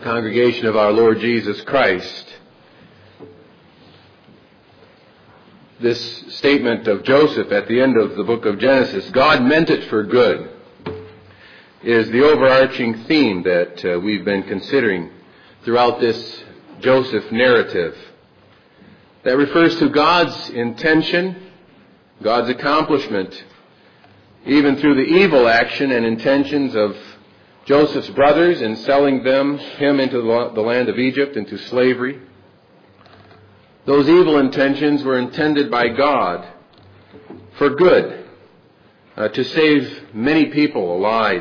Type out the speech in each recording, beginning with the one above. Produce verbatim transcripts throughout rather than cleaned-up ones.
congregation of our Lord Jesus Christ. This statement of Joseph at the end of the book of Genesis, God meant it for good, is the overarching theme that uh, we've been considering throughout this Joseph narrative. That refers to God's intention, God's accomplishment, even through the evil action and intentions of Joseph's brothers in selling them, him into the land of Egypt, into slavery. Those evil intentions were intended by God for good, uh, to save many people alive.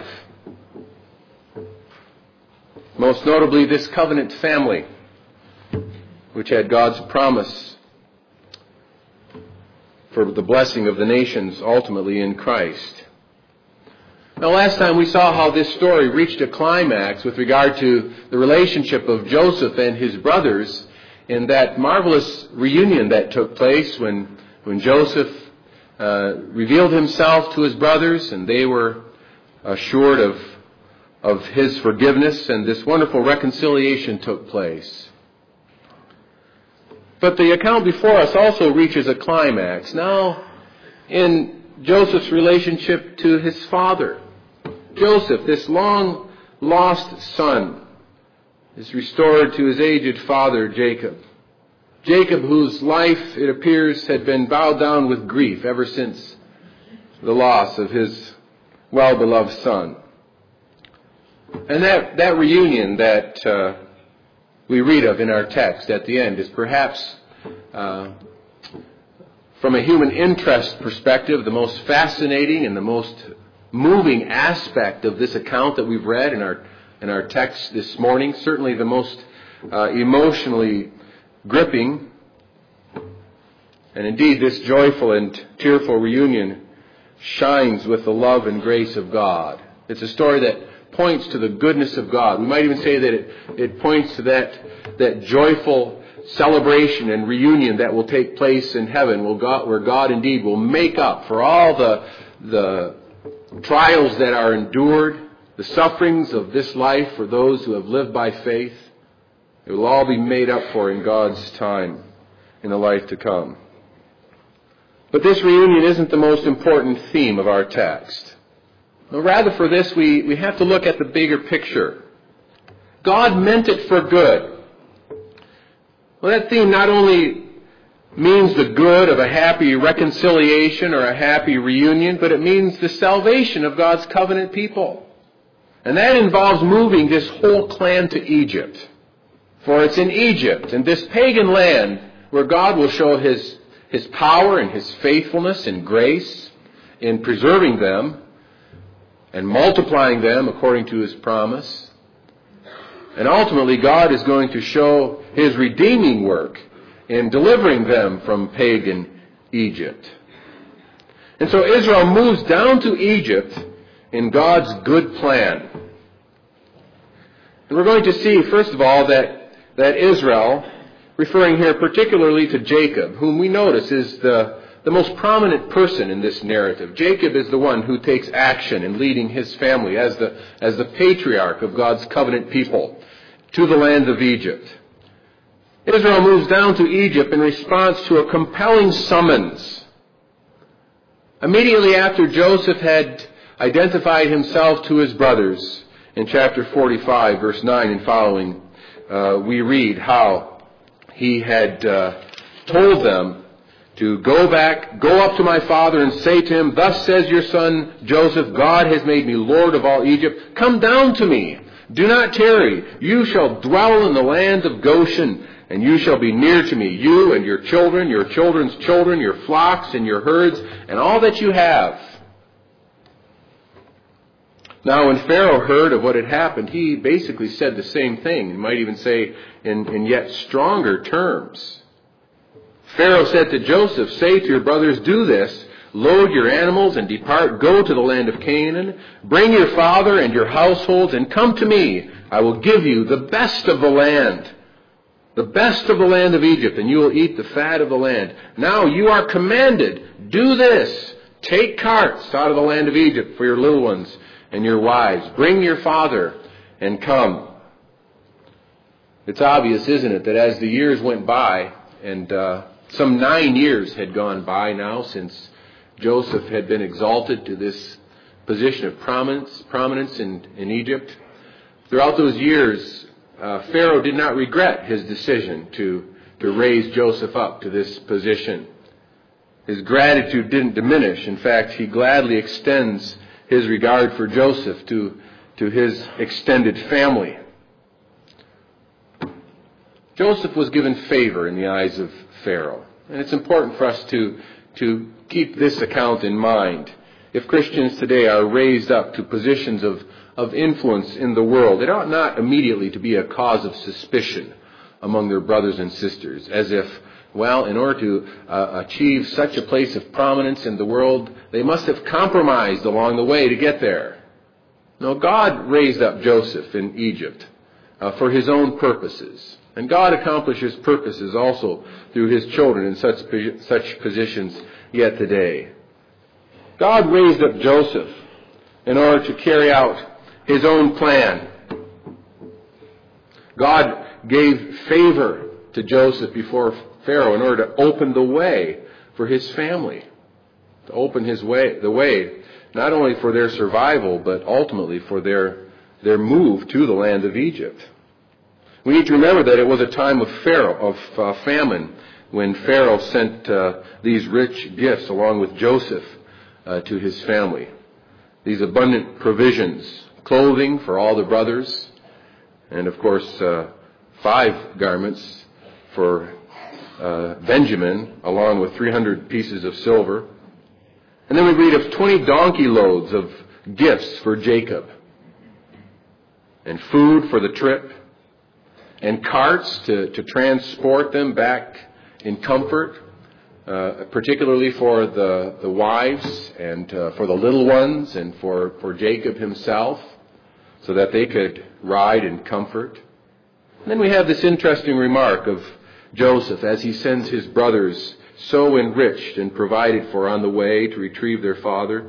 Most notably this covenant family, which had God's promise for the blessing of the nations ultimately in Christ. Now, last time we saw how this story reached a climax with regard to the relationship of Joseph and his brothers in that marvelous reunion that took place when, when Joseph uh, revealed himself to his brothers and they were assured of, of his forgiveness, and this wonderful reconciliation took place. But the account before us also reaches a climax now in Joseph's relationship to his father. Joseph, this long-lost son, is restored to his aged father, Jacob. Jacob, whose life, it appears, had been bowed down with grief ever since the loss of his well-beloved son. And that, that reunion that uh, we read of in our text at the end is perhaps, uh, from a human interest perspective, the most fascinating and the most moving aspect of this account that we've read in our in our text this morning. Certainly the most uh, emotionally gripping. And indeed, this joyful and tearful reunion shines with the love and grace of God. It's a story that points to the goodness of God. We might even say that it, it points to that, that joyful celebration and reunion that will take place in heaven, where God, where God indeed will make up for all the the trials that are endured, the sufferings of this life for those who have lived by faith. It will all be made up for in God's time in the life to come. But this reunion isn't the most important theme of our text. No, rather for this we, we have to look at the bigger picture. God meant it for good. Well, that theme not only means the good of a happy reconciliation or a happy reunion, but it means the salvation of God's covenant people. And that involves moving this whole clan to Egypt. For it's in Egypt, in this pagan land, where God will show His, His power and His faithfulness and grace in preserving them and multiplying them according to His promise. And ultimately, God is going to show His redeeming work in delivering them from pagan Egypt. And so Israel moves down to Egypt in God's good plan. And we're going to see, first of all, that, that Israel, referring here particularly to Jacob, whom we notice is the, the most prominent person in this narrative. Jacob is the one who takes action in leading his family as the, as the patriarch of God's covenant people to the land of Egypt. Israel moves down to Egypt in response to a compelling summons. Immediately after Joseph had identified himself to his brothers, in chapter forty-five, verse nine and following, uh, we read how he had uh, told them to go back, go up to my father and say to him, "Thus says your son Joseph, God has made me Lord of all Egypt. Come down to me. Do not tarry. You shall dwell in the land of Goshen, and you shall be near to me, you and your children, your children's children, your flocks and your herds, and all that you have." Now, when Pharaoh heard of what had happened, he basically said the same thing. You might even say in, in yet stronger terms. Pharaoh said to Joseph, "Say to your brothers, do this. Load your animals and depart. Go to the land of Canaan. Bring your father and your households and come to me. I will give you the best of the land. The best of the land of Egypt, and you will eat the fat of the land. Now you are commanded, do this. Take carts out of the land of Egypt for your little ones and your wives. Bring your father and come." It's obvious, isn't it, that as the years went by, and uh, some nine years had gone by now since Joseph had been exalted to this position of prominence, prominence in, in Egypt. Throughout those years, uh, Pharaoh did not regret his decision to, to raise Joseph up to this position. His gratitude didn't diminish. In fact, he gladly extends his regard for Joseph to, to his extended family. Joseph was given favor in the eyes of Pharaoh. And it's important for us to, to keep this account in mind. If Christians today are raised up to positions of, of influence in the world, it ought not immediately to be a cause of suspicion among their brothers and sisters, as if, well, in order to uh, achieve such a place of prominence in the world, they must have compromised along the way to get there. No, God raised up Joseph in Egypt uh, for his own purposes. And God accomplishes purposes also through his children in such such positions yet today. God raised up Joseph in order to carry out his own plan. God gave favor to Joseph before Pharaoh in order to open the way for his family, to open his way, the way, not only for their survival, but ultimately for their, their move to the land of Egypt. We need to remember that it was a time of Pharaoh, of uh, famine, when Pharaoh sent uh, these rich gifts along with Joseph uh, to his family. These abundant provisions, clothing for all the brothers, and of course uh, five garments for uh, Benjamin, along with three hundred pieces of silver. And then we read of twenty donkey loads of gifts for Jacob, and food for the trip, and carts to, to transport them back in comfort, uh, particularly for the, the wives and uh, for the little ones and for, for Jacob himself, so that they could ride in comfort. And then we have this interesting remark of Joseph as he sends his brothers so enriched and provided for on the way to retrieve their father.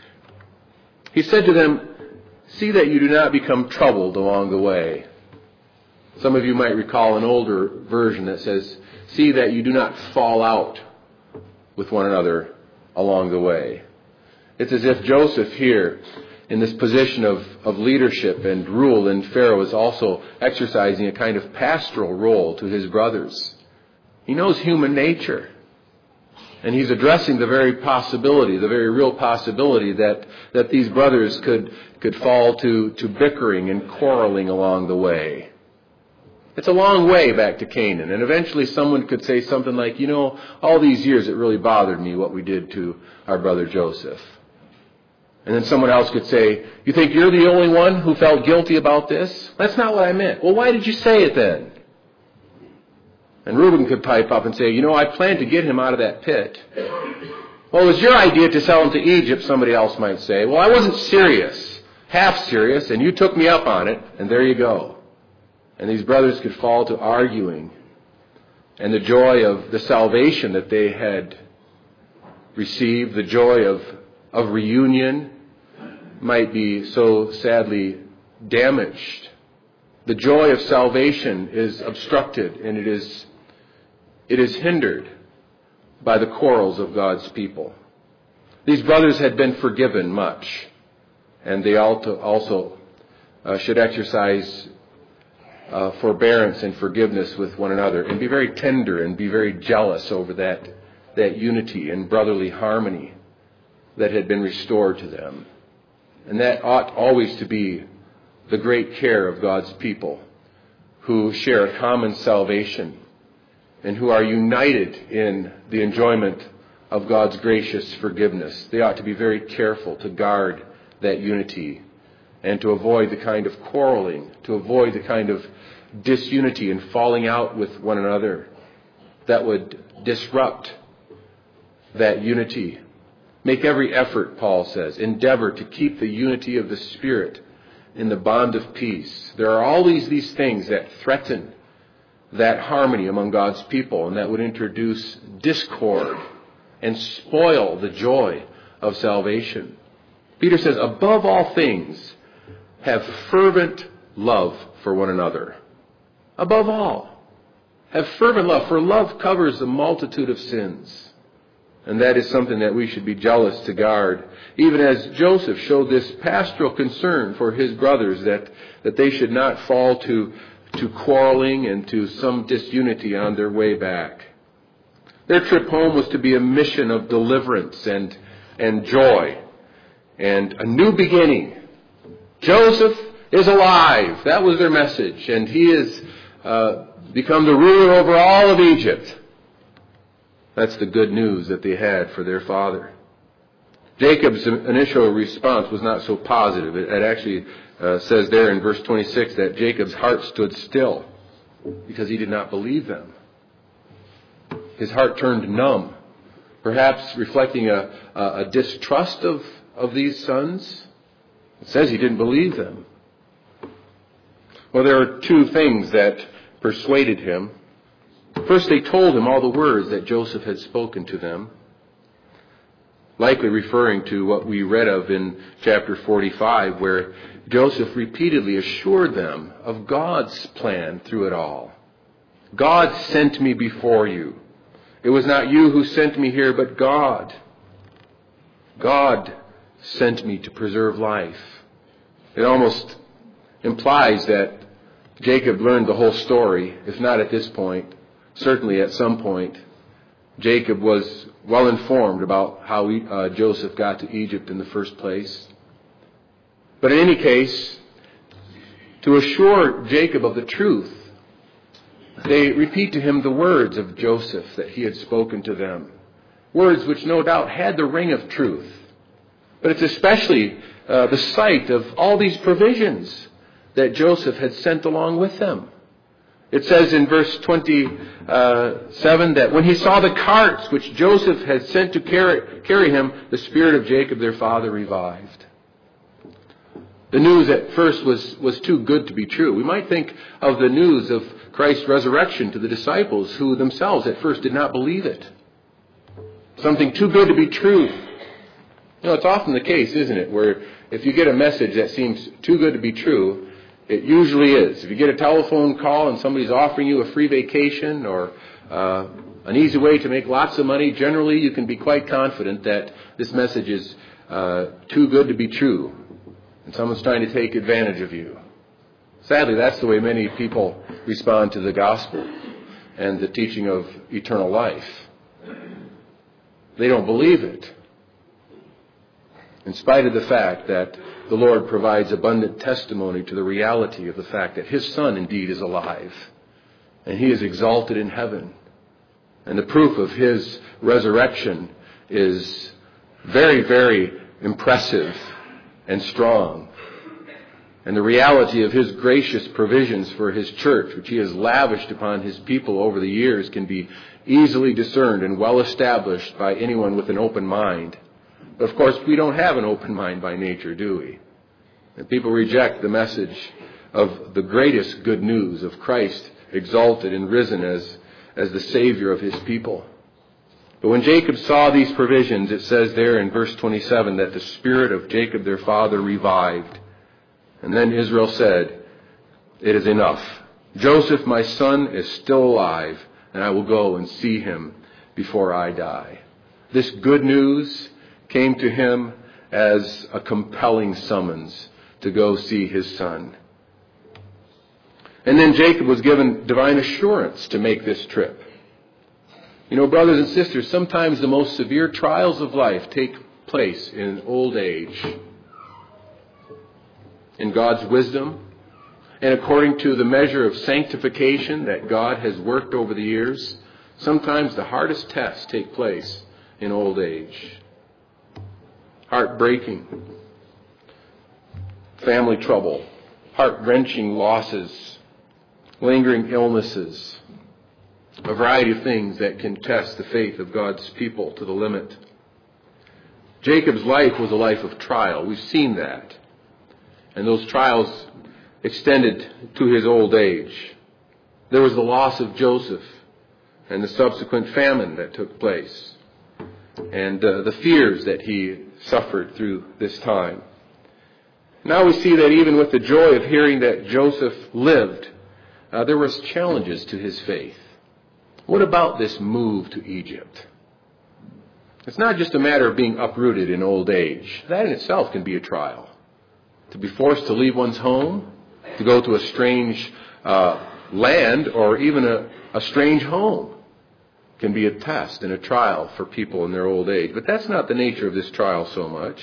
He said to them, "See that you do not become troubled along the way." Some of you might recall an older version that says, "See that you do not fall out with one another along the way." It's as if Joseph here, in this position of, of leadership and rule in Pharaoh, is also exercising a kind of pastoral role to his brothers. He knows human nature. And he's addressing the very possibility, the very real possibility that, that these brothers could, could fall to, to bickering and quarreling along the way. It's a long way back to Canaan, and eventually someone could say something like, you know, all these years it really bothered me what we did to our brother Joseph. And then someone else could say, you think you're the only one who felt guilty about this? That's not what I meant. Well, why did you say it then? And Reuben could pipe up and say, you know, I planned to get him out of that pit. Well, it was your idea to sell him to Egypt, somebody else might say. Well, I wasn't serious, half serious, and you took me up on it, and there you go. And these brothers could fall to arguing. And the joy of the salvation that they had received, the joy of, of reunion, might be so sadly damaged. The joy of salvation is obstructed, and it is, it is hindered by the quarrels of God's people. These brothers had been forgiven much, and they also uh, should exercise Uh, forbearance and forgiveness with one another, and be very tender and be very jealous over that, that unity and brotherly harmony that had been restored to them. And that ought always to be the great care of God's people who share a common salvation and who are united in the enjoyment of God's gracious forgiveness. They ought to be very careful to guard that unity and to avoid the kind of quarreling, to avoid the kind of disunity and falling out with one another that would disrupt that unity. Make every effort, Paul says, endeavor to keep the unity of the Spirit in the bond of peace. There are always these things that threaten that harmony among God's people and that would introduce discord and spoil the joy of salvation. Peter says, above all things, have fervent love for one another. above all, have fervent love, for love covers a multitude of sins. And that is something that we should be jealous to guard. Even as Joseph showed this pastoral concern for his brothers, that, that they should not fall to, to quarreling and to some disunity on their way back. Their trip home was to be a mission of deliverance and, and joy and a new beginning. Joseph is alive. That was their message. And he has uh, become the ruler over all of Egypt. That's the good news that they had for their father. Jacob's initial response was not so positive. It, it actually uh, says there in verse twenty-six that Jacob's heart stood still because he did not believe them. His heart turned numb, perhaps reflecting a, a, a distrust of, of these sons. It says he didn't believe them. Well, there are two things that persuaded him. First, they told him all the words that Joseph had spoken to them, likely referring to what we read of in chapter forty-five, where Joseph repeatedly assured them of God's plan through it all. God sent me before you. It was not you who sent me here, but God. God sent me to preserve life. It almost implies that Jacob learned the whole story, if not at this point, certainly at some point. Jacob was well informed about how he, uh, Joseph got to Egypt in the first place. But in any case, to assure Jacob of the truth, they repeat to him the words of Joseph that he had spoken to them. Words which no doubt had the ring of truth. But it's especially uh, the sight of all these provisions that Joseph had sent along with them. It says in verse twenty-seven that when he saw the carts which Joseph had sent to carry, carry him, the spirit of Jacob their father revived. The news at first was, was too good to be true. We might think of the news of Christ's resurrection to the disciples who themselves at first did not believe it. Something too good to be true. You know, it's often the case, isn't it, where if you get a message that seems too good to be true, it usually is. If you get a telephone call and somebody's offering you a free vacation or uh, an easy way to make lots of money, generally you can be quite confident that this message is uh, too good to be true. And someone's trying to take advantage of you. Sadly, that's the way many people respond to the gospel and the teaching of eternal life. They don't believe it, in spite of the fact that the Lord provides abundant testimony to the reality of the fact that His Son indeed is alive, and He is exalted in heaven. And the proof of His resurrection is very, very impressive and strong. And the reality of His gracious provisions for His church, which He has lavished upon His people over the years, can be easily discerned and well established by anyone with an open mind. But of course, we don't have an open mind by nature, do we? And people reject the message of the greatest good news of Christ exalted and risen as, as the Savior of His people. But when Jacob saw these provisions, it says there in verse twenty-seven that the spirit of Jacob their father revived. And then Israel said, "It is enough. Joseph, my son, is still alive, and I will go and see him before I die." This good news came to him as a compelling summons to go see his son. And then Jacob was given divine assurance to make this trip. You know, brothers and sisters, sometimes the most severe trials of life take place in old age. In God's wisdom, and according to the measure of sanctification that God has worked over the years, sometimes the hardest tests take place in old age. Heartbreaking, family trouble, heart-wrenching losses, lingering illnesses, a variety of things that can test the faith of God's people to the limit. Jacob's life was a life of trial. We've seen that. And those trials extended to his old age. There was the loss of Joseph and the subsequent famine that took place, and uh, the fears that he suffered through this time. Now we see that even with the joy of hearing that Joseph lived, uh, there was challenges to his faith. What about this move to Egypt? It's not just a matter of being uprooted in old age. That in itself can be a trial. To be forced to leave one's home, to go to a strange uh, land or even a, a strange home can be a test and a trial for people in their old age. But that's not the nature of this trial so much.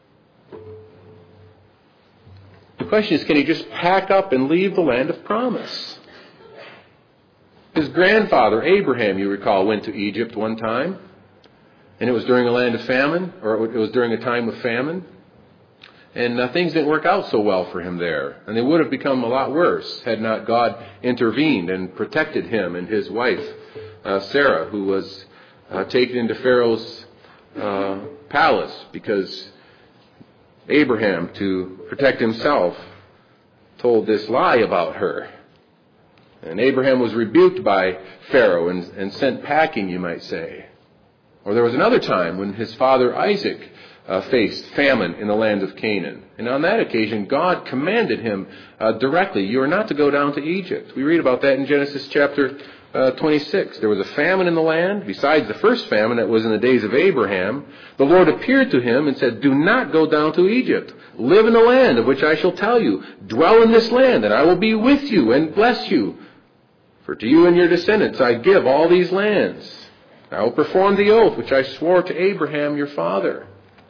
The question is, can he just pack up and leave the land of promise? His grandfather, Abraham, you recall, went to Egypt one time. And it was during a land of famine, or it was during a time of famine. And uh, things didn't work out so well for him there. And they would have become a lot worse had not God intervened and protected him and his wife, uh, Sarah, who was uh, taken into Pharaoh's uh, palace because Abraham, to protect himself, told this lie about her. And Abraham was rebuked by Pharaoh and, and sent packing, you might say. Or there was another time when his father Isaac uh, faced famine in the land of Canaan. And on that occasion, God commanded him uh, directly, you are not to go down to Egypt. We read about that in Genesis chapter uh, twenty-six. There was a famine in the land. Besides the first famine that was in the days of Abraham, the Lord appeared to him and said, do not go down to Egypt. Live in the land of which I shall tell you. Dwell in this land, and I will be with you and bless you. For to you and your descendants I give all these lands. I will perform the oath which I swore to Abraham your father.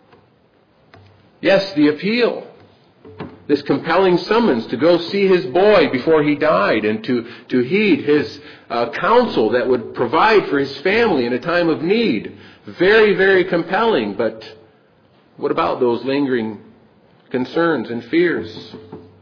Yes, the appeal. This compelling summons to go see his boy before he died and to, to heed his uh, counsel that would provide for his family in a time of need. Very, very compelling. But what about those lingering concerns and fears?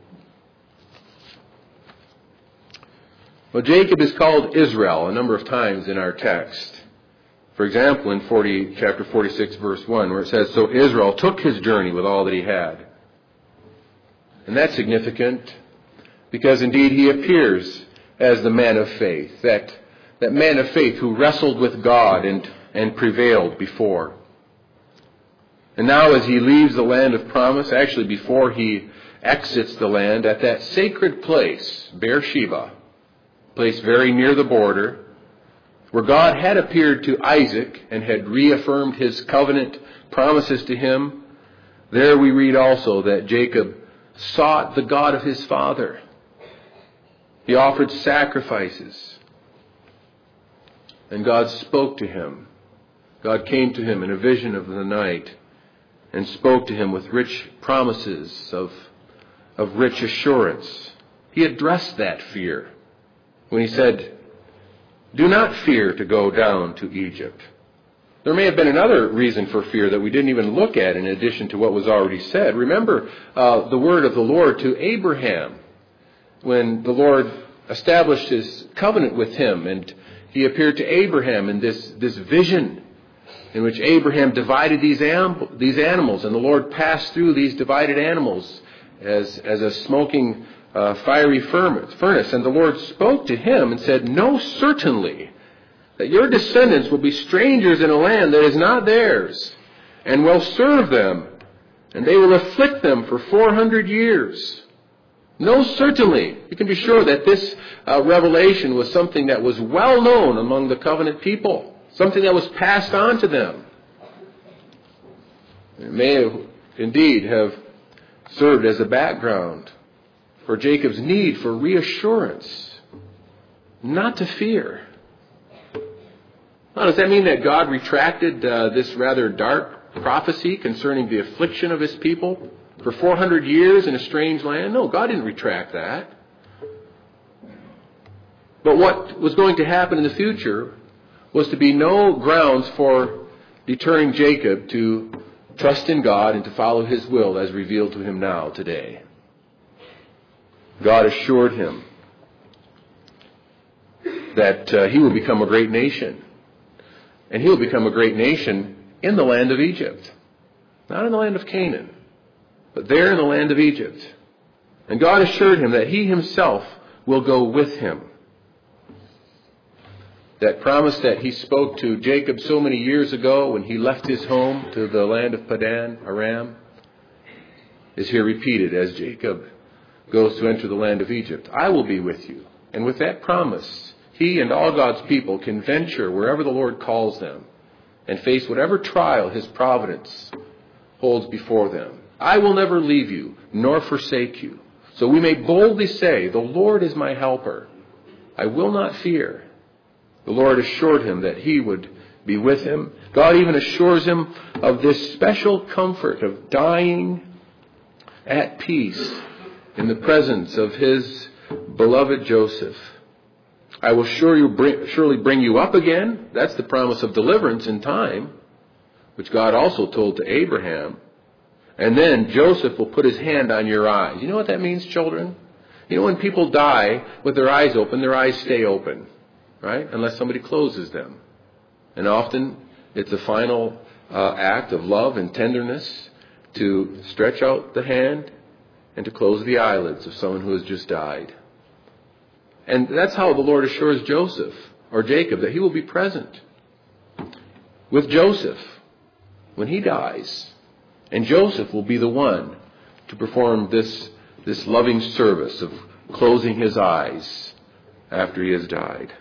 Well, Jacob is called Israel a number of times in our text. For example, in forty, chapter forty-six, verse one, where it says, so Israel took his journey with all that he had. And that's significant because indeed he appears as the man of faith, that, that man of faith who wrestled with God and, and prevailed before. And now as he leaves the land of promise, actually before he exits the land, at that sacred place, Beersheba, place very near the border, where God had appeared to Isaac and had reaffirmed his covenant promises to him, there we read also that Jacob sought the God of his father. He offered sacrifices. And God spoke to him. God came to him in a vision of the night and spoke to him with rich promises of, of rich assurance. He addressed that fear when he said, do not fear to go down to Egypt. There may have been another reason for fear that we didn't even look at in addition to what was already said. Remember uh, the word of the Lord to Abraham when the Lord established his covenant with him, and he appeared to Abraham in this, this vision in which Abraham divided these, am- these animals, and the Lord passed through these divided animals as, as a smoking Uh, fiery furnace. And the Lord spoke to him and said, know certainly that your descendants will be strangers in a land that is not theirs, and will serve them, and they will afflict them for four hundred years. Know certainly, you can be sure that this uh, revelation was something that was well known among the covenant people, something that was passed on to them. It may have, indeed have served as a background for Jacob's need for reassurance, not to fear. Now, does that mean that God retracted uh, this rather dark prophecy concerning the affliction of his people for four hundred years in a strange land? No, God didn't retract that. But what was going to happen in the future was to be no grounds for deterring Jacob to trust in God and to follow his will as revealed to him now, today. God assured him that uh, he will become a great nation. And he will become a great nation in the land of Egypt. Not in the land of Canaan, but there in the land of Egypt. And God assured him that he himself will go with him. That promise that he spoke to Jacob so many years ago when he left his home to the land of Padan Aram is here repeated as Jacob goes to enter the land of Egypt. I will be with you. And with that promise, he and all God's people can venture wherever the Lord calls them and face whatever trial his providence holds before them. I will never leave you nor forsake you. So we may boldly say, the Lord is my helper. I will not fear. The Lord assured him that he would be with him. God even assures him of this special comfort of dying at peace in the presence of his beloved Joseph. I will sure you bring, surely bring you up again. That's the promise of deliverance in time, which God also told to Abraham. And then Joseph will put his hand on your eyes. You know what that means, children? You know, when people die with their eyes open, their eyes stay open, right? Unless somebody closes them. And often it's a final uh, act of love and tenderness to stretch out the hand and to close the eyelids of someone who has just died. And that's how the Lord assures Joseph or Jacob that he will be present with Joseph when he dies. And Joseph will be the one to perform this, this loving service of closing his eyes after he has died.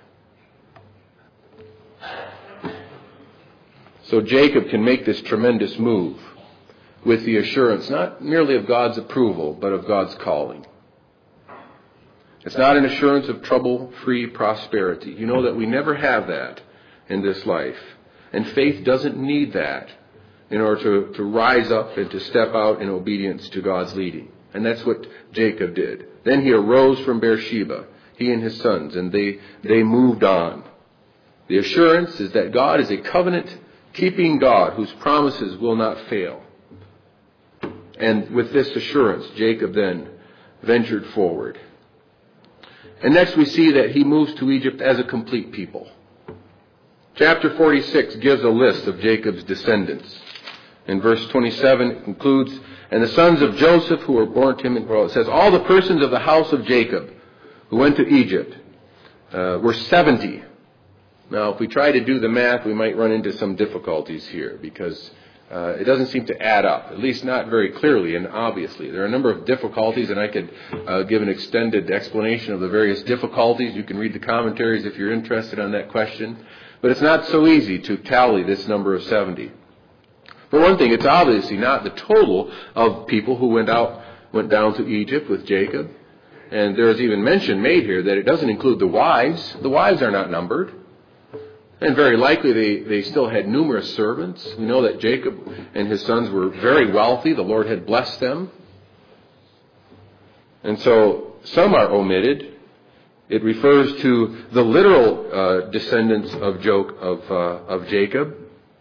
So Jacob can make this tremendous move with the assurance not merely of God's approval, but of God's calling. It's not an assurance of trouble-free prosperity. You know that we never have that in this life. And faith doesn't need that in order to, to rise up and to step out in obedience to God's leading. And that's what Jacob did. Then he arose from Beersheba, he and his sons, and they, they moved on. The assurance is that God is a covenant-keeping God whose promises will not fail. And with this assurance, Jacob then ventured forward. And next we see that he moves to Egypt as a complete people. Chapter forty-six gives a list of Jacob's descendants. In verse twenty-seven, it concludes, and the sons of Joseph who were born to him, well, it says, all the persons of the house of Jacob who went to Egypt uh, were seventy. Now, if we try to do the math, we might run into some difficulties here because uh, it doesn't seem to add up, at least not very clearly and obviously. There are a number of difficulties, and I could uh, give an extended explanation of the various difficulties. You can read the commentaries if you're interested on that question. But it's not so easy to tally this number of seventy. For one thing, it's obviously not the total of people who went out, went down to Egypt with Jacob. And there is even mention made here that it doesn't include the wives. The wives are not numbered. And very likely they, they still had numerous servants. We know that Jacob and his sons were very wealthy. The Lord had blessed them. And so some are omitted. It refers to the literal uh, descendants of, jo- of, uh, of Jacob.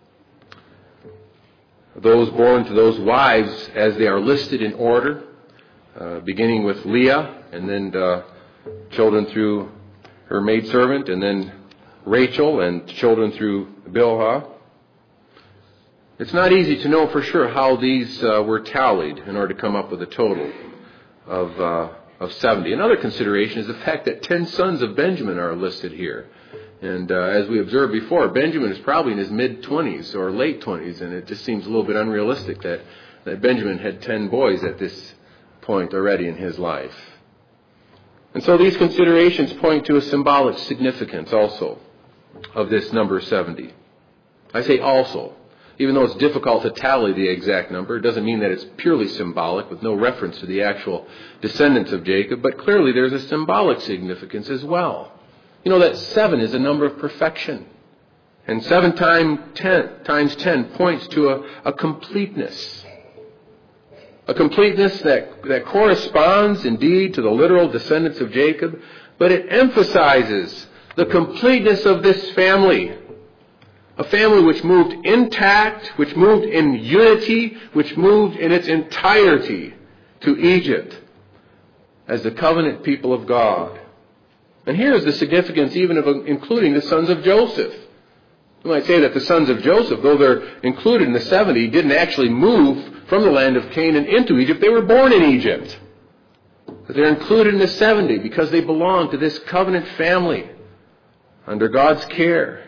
Those born to those wives as they are listed in order, uh, beginning with Leah, and then uh, children through her maidservant, and then Rachel, and children through Bilhah. It's not easy to know for sure how these uh, were tallied in order to come up with a total of uh, of seventy. Another consideration is the fact that ten sons of Benjamin are listed here. And uh, as we observed before, Benjamin is probably in his mid-twenties or late twenties, and it just seems a little bit unrealistic that, that Benjamin had ten boys at this point already in his life. And so these considerations point to a symbolic significance also of this number seventy. I say also, even though it's difficult to tally the exact number, it doesn't mean that it's purely symbolic with no reference to the actual descendants of Jacob, but clearly there's a symbolic significance as well. You know that seven is a number of perfection. And seven times ten, times ten points to a, a completeness. A completeness that, that corresponds indeed to the literal descendants of Jacob, but it emphasizes the completeness of this family. A family which moved intact, which moved in unity, which moved in its entirety to Egypt as the covenant people of God. And here's the significance even of including the sons of Joseph. You might say that the sons of Joseph, though they're included in the seventy, didn't actually move from the land of Canaan into Egypt. They were born in Egypt. But they're included in the seventy because they belong to this covenant family under God's care.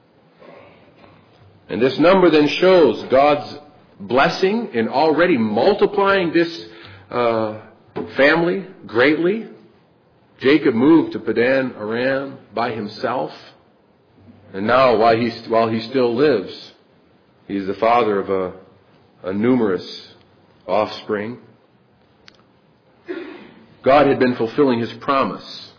And this number then shows God's blessing in already multiplying this uh, family greatly. Jacob moved to Padan Aram by himself. And now, while he, while he still lives, he's the father of a, a numerous offspring. God had been fulfilling his promise.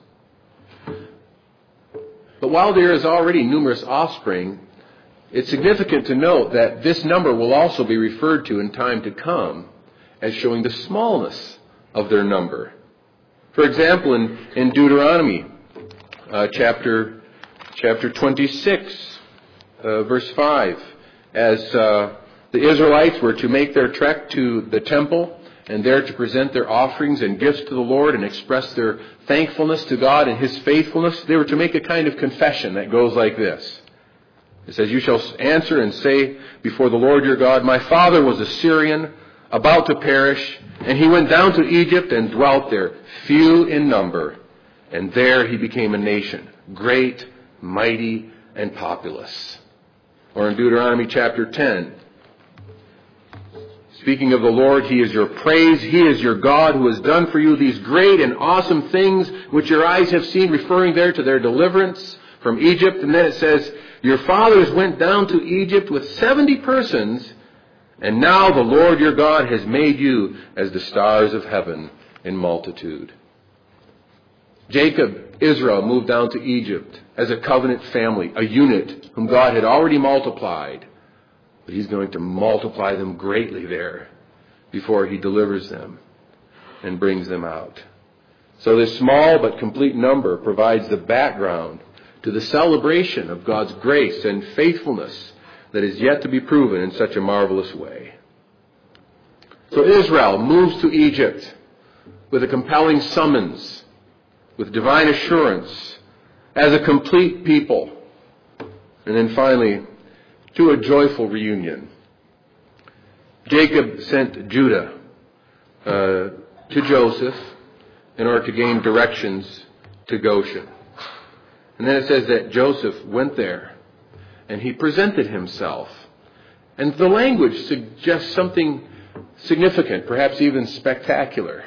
But while there is already numerous offspring, it's significant to note that this number will also be referred to in time to come as showing the smallness of their number. For example, in, in Deuteronomy uh, chapter chapter twenty-six, uh, verse five, as uh, the Israelites were to make their trek to the temple and there to present their offerings and gifts to the Lord and express their thankfulness to God and his faithfulness, they were to make a kind of confession that goes like this. It says, "You shall answer and say before the Lord your God, my father was a Syrian, about to perish, and he went down to Egypt and dwelt there, few in number, and there he became a nation, great, mighty, and populous." Or in Deuteronomy chapter ten, speaking of the Lord, he is your praise, he is your God who has done for you these great and awesome things which your eyes have seen, referring there to their deliverance from Egypt. And then it says, your fathers went down to Egypt with seventy persons, and now the Lord your God has made you as the stars of heaven in multitude. Jacob, Israel, moved down to Egypt as a covenant family, a unit whom God had already multiplied. But he's going to multiply them greatly there before he delivers them and brings them out. So this small but complete number provides the background to the celebration of God's grace and faithfulness that is yet to be proven in such a marvelous way. So Israel moves to Egypt with a compelling summons, with divine assurance, as a complete people. And then finally, to a joyful reunion. Jacob sent Judah uh, to Joseph in order to gain directions to Goshen. And then it says that Joseph went there and he presented himself. And the language suggests something significant, perhaps even spectacular.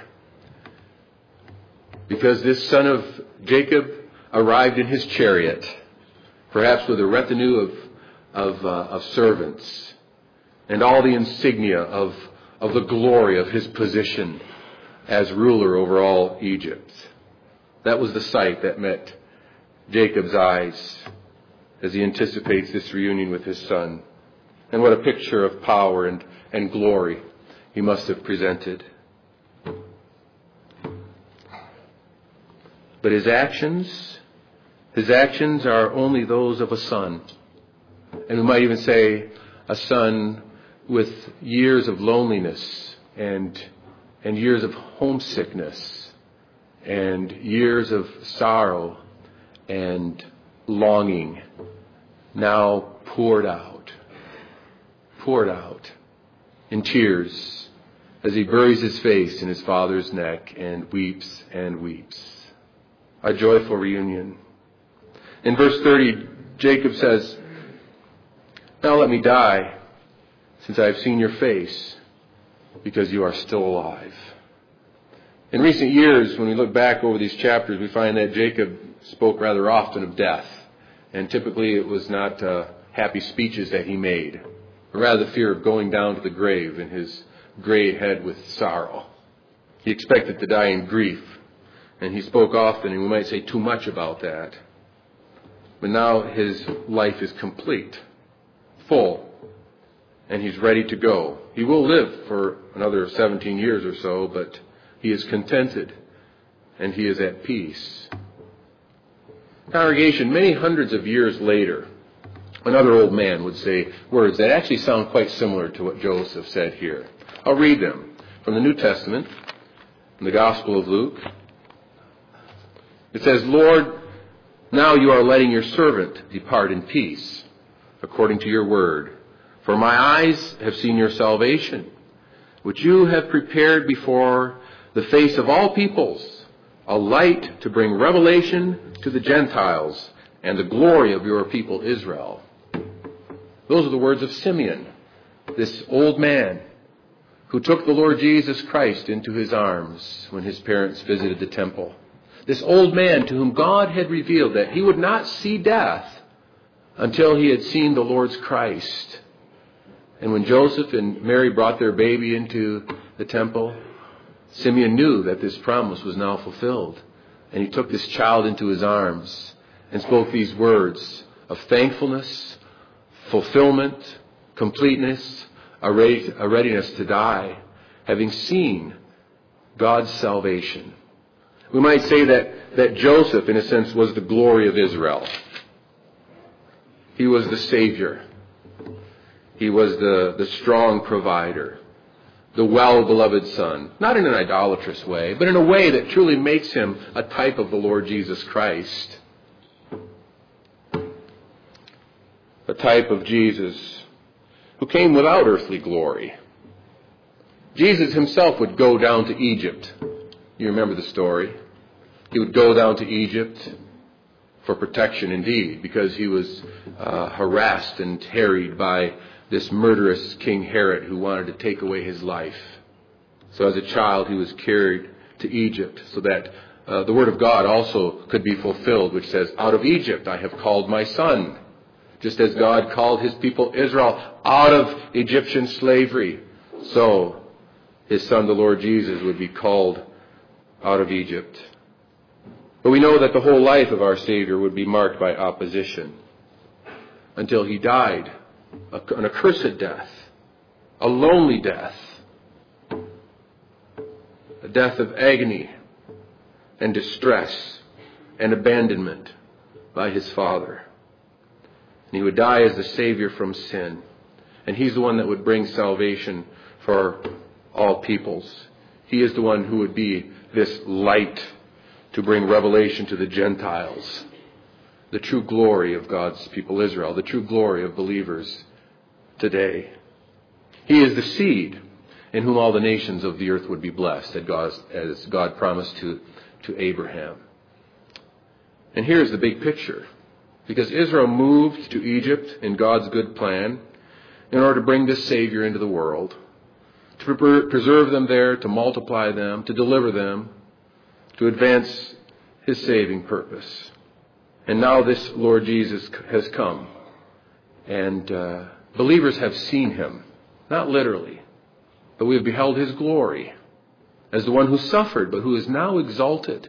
Because this son of Jacob arrived in his chariot, perhaps with a retinue of, of, uh, of servants, and all the insignia of, of the glory of his position as ruler over all Egypt. That was the sight that met Jacob's eyes as he anticipates this reunion with his son. And what a picture of power and, and glory he must have presented. But his actions, his actions are only those of a son. And we might even say a son with years of loneliness and, and years of homesickness and years of sorrow and longing, now poured out, poured out in tears as he buries his face in his father's neck and weeps and weeps. A joyful reunion. In verse thirty, Jacob says, "Now let me die, since I have seen your face, because you are still alive." In recent years, when we look back over these chapters, we find that Jacob spoke rather often of death. And typically it was not uh, happy speeches that he made, but rather the fear of going down to the grave in his gray head with sorrow. He expected to die in grief. And he spoke often, and we might say too much about that. But now his life is complete, full, and he's ready to go. He will live for another seventeen years or so, but he is contented, and he is at peace. Congregation, many hundreds of years later, another old man would say words that actually sound quite similar to what Joseph said here. I'll read them from the New Testament, in the Gospel of Luke. It says, "Lord, now you are letting your servant depart in peace, according to your word. For my eyes have seen your salvation, which you have prepared before the face of all peoples, a light to bring revelation to the Gentiles and the glory of your people Israel." Those are the words of Simeon, this old man who took the Lord Jesus Christ into his arms when his parents visited the temple. This old man to whom God had revealed that he would not see death until he had seen the Lord's Christ. And when Joseph and Mary brought their baby into the temple, Simeon knew that this promise was now fulfilled. And he took this child into his arms and spoke these words of thankfulness, fulfillment, completeness, a readiness to die, having seen God's salvation. We might say that, that Joseph, in a sense, was the glory of Israel. He was the Savior. He was the, the strong provider, the well-beloved Son. Not in an idolatrous way, but in a way that truly makes him a type of the Lord Jesus Christ. A type of Jesus who came without earthly glory. Jesus himself would go down to Egypt. You remember the story. He would go down to Egypt for protection indeed, because he was uh, harassed and harried by this murderous King Herod who wanted to take away his life. So as a child he was carried to Egypt so that uh, the word of God also could be fulfilled, which says, out of Egypt I have called my son. Just as God called his people Israel out of Egyptian slavery, so his son, the Lord Jesus, would be called out of Egypt. But we know that the whole life of our Savior would be marked by opposition until he died, an accursed death, a lonely death, a death of agony and distress and abandonment by his Father. And he would die as the Savior from sin. And he's the one that would bring salvation for all peoples. He is the one who would be this light to bring revelation to the Gentiles. The true glory of God's people Israel. The true glory of believers today. He is the seed in whom all the nations of the earth would be blessed, as God, as God promised to, to Abraham. And here's the big picture. Because Israel moved to Egypt in God's good plan in order to bring this Savior into the world, to preserve them there, to multiply them, to deliver them, to advance his saving purpose. And now this Lord Jesus has come. And uh, believers have seen him, not literally, but we have beheld his glory as the one who suffered, but who is now exalted.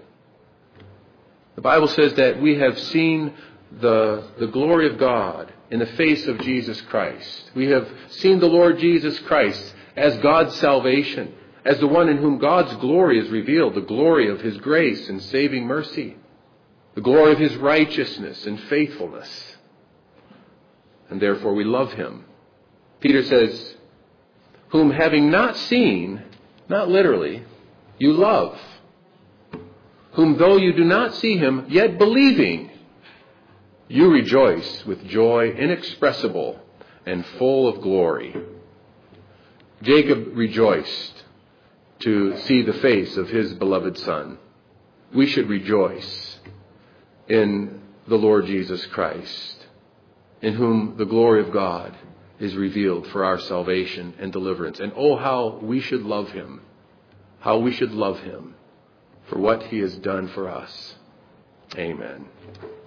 The Bible says that we have seen the, the glory of God in the face of Jesus Christ. We have seen the Lord Jesus Christ as God's salvation, as the one in whom God's glory is revealed, the glory of his grace and saving mercy, the glory of his righteousness and faithfulness. And therefore we love him. Peter says, whom having not seen, not literally, you love, whom though you do not see him, yet believing, you rejoice with joy inexpressible and full of glory. Jacob rejoiced to see the face of his beloved son. We should rejoice in the Lord Jesus Christ, in whom the glory of God is revealed for our salvation and deliverance. And oh, how we should love him, how we should love him for what he has done for us. Amen.